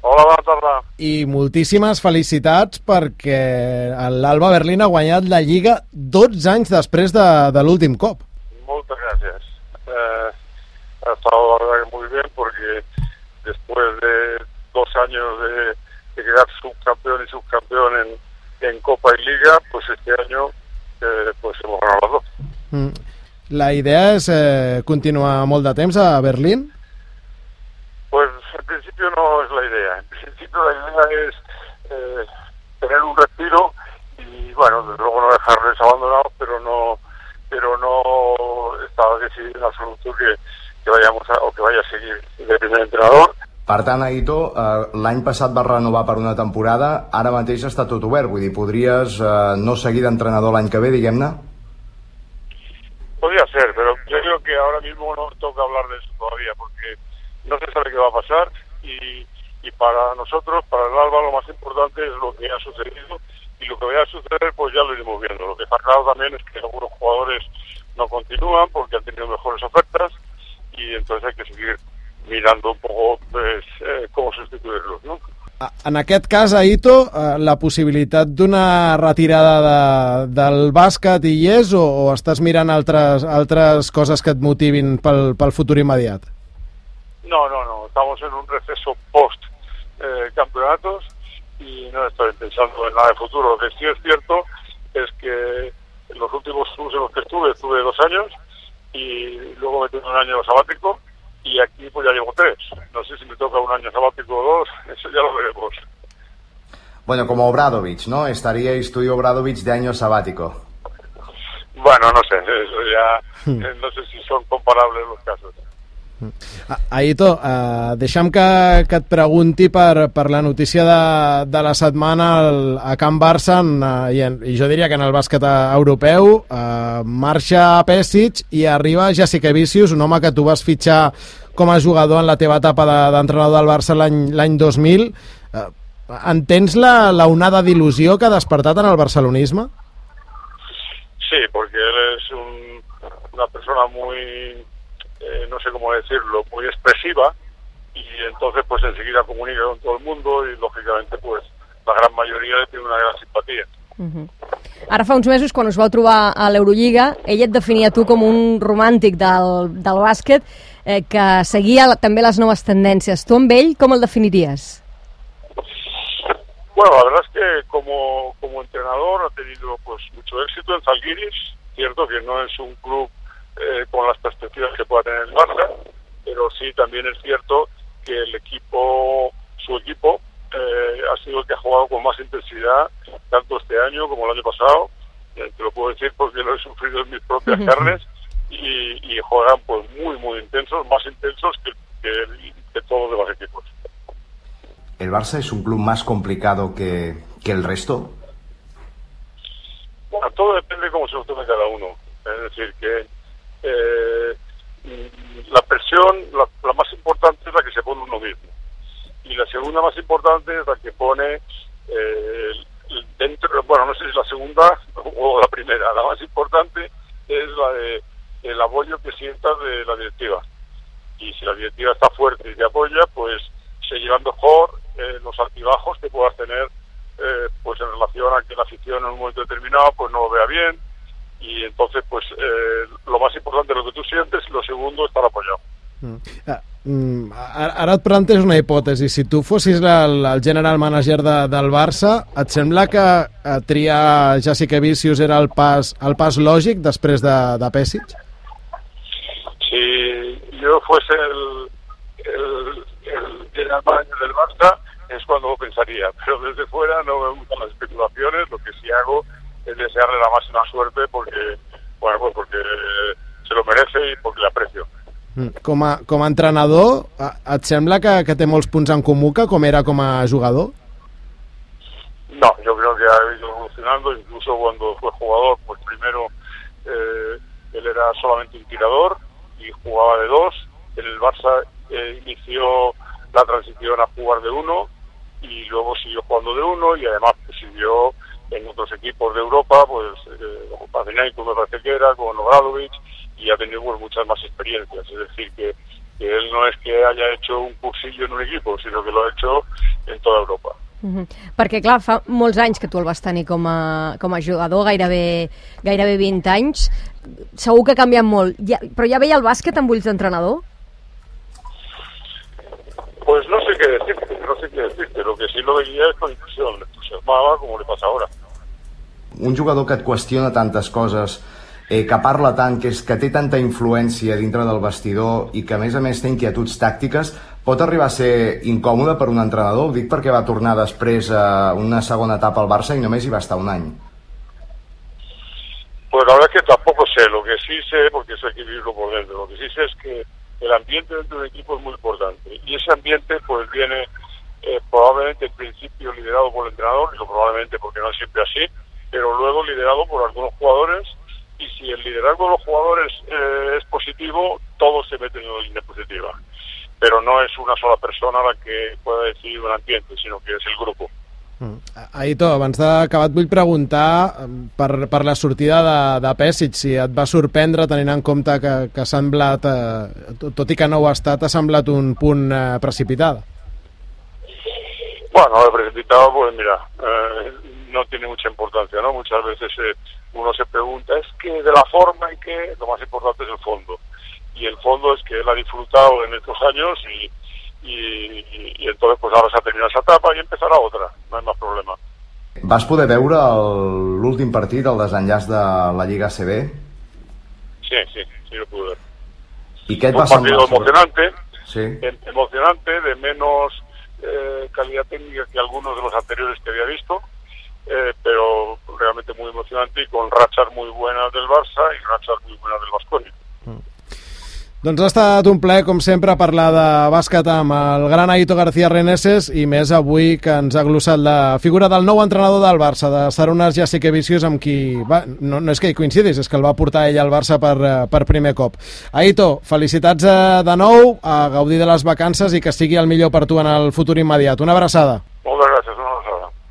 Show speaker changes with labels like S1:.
S1: Hola, bona tarda.
S2: I moltíssimes felicitats perquè l'Alba Berlín ha guanyat la Lliga 12 anys després de l'últim cop.
S1: Muchas gracias. Ha estado la verdad que muy bien porque después de 2 años de quedar subcampeón y subcampeón en Copa y Liga, pues este año pues hemos ganado las dos.
S2: La idea és continuar molt de temps a Berlín?
S1: Pues en principio no es la idea. En principio la idea es tener un respiro y bueno, desde luego no dejarles abandonados, pero no estaba decidido en absoluto que vayamos o que vaya a seguir de primer entrenador.
S3: Per tant, Aito, l'any passat vas renovar per una temporada, ara mateix està tot obert, vull dir, podries no seguir d'entrenador l'any que ve, diguem-ne?
S1: Podría ser, pero yo creo que ahora mismo no toca hablar de eso todavía, porque no se sabe qué va a pasar y para nosotros, para el Alba, lo más importante es lo que ha sucedido y lo que vaya a suceder pues ya lo iremos viendo. Lo que está claro también es que algunos jugadores no continúan porque han tenido mejores ofertas y entonces hay que seguir mirando un poco pues, cómo sustituirlos, ¿no?
S2: En aquest cas, Aito, la possibilitat d'una retirada del bàsquet hi és o estàs mirant altres coses que et motivin pel futur immediat?
S1: No, estamos en un receso post campeonatos y no estoy pensando en nada de futuro. Lo que sí es cierto es que en los últimos clubes en los que estuve 2 años y luego me tuve un año sabático y aquí pues ya llevo 3. No sé si me toca un año sabático o 2, eso ya lo veremos.
S3: Bueno, como Obradovic, ¿no? Estaríais tú y Obradovic de año sabático.
S1: Bueno, no sé, eso ya no sé si son comparables los casos.
S2: Aito, deixa'm que et pregunti per la notícia de la setmana a Can Barça i jo diria que en el bàsquet europeu marxa Pešić i arriba Jasikevičius, un home que tu vas fitxar com a jugador en la teva etapa d'entrenador del Barça l'any 2000. Entens la onada d'il·lusió que ha despertat en el barcelonisme?
S1: Sí, porque él es una persona muy... no sé cómo decirlo, muy expresiva y entonces pues enseguida comunica con todo el mundo y lógicamente pues la gran mayoría le tiene una gran simpatía.
S4: Ara fa uns mesos, quan us vau trobar a l'Eurolliga, ell et definia tu com un romàntic del bàsquet que seguia també les noves tendències. Tu amb ell com el definiries?
S1: Bueno, la verdad es que como entrenador ha tenido pues mucho éxito en Zalgiris, cierto que no es un club con las perspectivas que pueda tener el Barça, pero sí también es cierto que su equipo ha sido el que ha jugado con más intensidad tanto este año como el año pasado, te lo puedo decir porque lo he sufrido en mis propias carnes y juegan pues muy intensos, más intensos que todos los demás equipos.
S3: ¿El Barça es un club más complicado que el resto?
S1: Bueno, todo depende de cómo se lo tome cada uno, es decir que la presión, la más importante es la que se pone uno mismo y la segunda más importante es la que pone dentro, bueno, no sé si es la segunda o la primera, la más importante es la de el apoyo que sientas de la directiva y si la directiva está fuerte y te apoya, pues se llevan mejor los altibajos que puedas tener pues en relación a que la afición en un momento determinado pues no lo vea bien y entonces pues lo más importante es lo que tú sientes y lo segundo estar apoyado.
S2: Ara et plantejo una hipòtesi. Si tu fossis el general manager del Barça, et sembla que triar Jasikevičius era el pas lògic després de Pešić?
S1: Si yo fuese el general manager del Barça es cuando lo pensaría, pero desde fuera no me gustan las especulaciones, lo que sí hago es desearle la máxima suerte porque, bueno, pues porque se lo merece y porque le aprecio.
S2: Com a entrenador, et sembla que té molts punts en comú com era com a jugador?
S1: No, yo creo que ha ido evolucionando, incluso cuando fue jugador, pues primero él era solamente un tirador y jugaba de 2. En el Barça inició la transición a jugar de 1 y luego siguió jugando de 1 y además pues, siguió en otros equipos de Europa, pues con Panathinaikos me parece que era, con Obradovic y ha tenido pues, muchas más experiencias. Es decir, que que él no es que haya hecho un cursillo en un equipo, sino que lo ha hecho en toda Europa.
S4: Perquè, clar, fa molts anys que tu el vas tenir com a jugador, gairebé 20 anys. Segur que ha canviat molt. Però ja veia el bàsquet amb ulls d'entrenador?
S1: Pues no sé qué decirte. Lo que sí lo veía es con ilusión, le entusiasmaba como le pasa ahora.
S3: Un jugador que et qüestiona tantes coses, que parla tant, que té tanta influència dintre del vestidor i que a més té inquietuds tàctiques, pot arribar a ser incòmode per un entrenador? Ho dic perquè va tornar després a una segona etapa al Barça i només hi va estar un any.
S1: Pues la verdad es que tampoco sé. Lo que sí sé, porque eso hay que vivirlo por dentro, lo que sí sé es que el ambiente dentro de un equipo es muy importante. Y ese ambiente pues viene probablemente en principio liderado por el entrenador, digo probablemente porque no es siempre así, pero luego liderado por algunos jugadores, y si el liderazgo de los jugadores es positivo, todos se meten en la línea positiva. Pero no es una sola persona la que pueda decidir un ambiente, sino que es el grupo.
S2: Aitor, abans d'acabar et vull preguntar per la sortida de Pešić, si et va sorprendre tenint en compte que ha semblat, tot i que no ho ha estat, ha semblat un punt precipitada.
S1: Bueno, precipitado, pues mira, no tiene mucha importancia, ¿no? Muchas veces uno se pregunta, es que de la forma en que lo más importante es el fondo. Y el fondo es que él ha disfrutado en estos años y entonces pues ahora se ha terminado esa etapa y empezará otra, no hay más problema.
S3: Vas poder veure l'últim partit, el desenllaç de la Lliga ACB?
S1: Sí, lo pude ver.
S3: I què et
S1: va semblar? Un partido emocionante,
S3: sí.
S1: Emocionante, de menos calidad técnica que algunos de los anteriores que había visto, pero realmente muy emocionante y con rachas muy buenas del Barça y rachas muy buenas del Baskonia.
S2: Doncs ha estat un plaer, com sempre, parlar de bàsquet amb el gran Aitor García Reneses i més avui que ens ha glossat la figura del nou entrenador del Barça, de Sarunas Jasikevičius, amb qui no és que hi coincidis, és que el va portar ell al Barça per primer cop. Aitor, felicitats de nou, a gaudir de les vacances i que sigui el millor per tu en el futur immediat. Una abraçada.
S1: Moltes gràcies.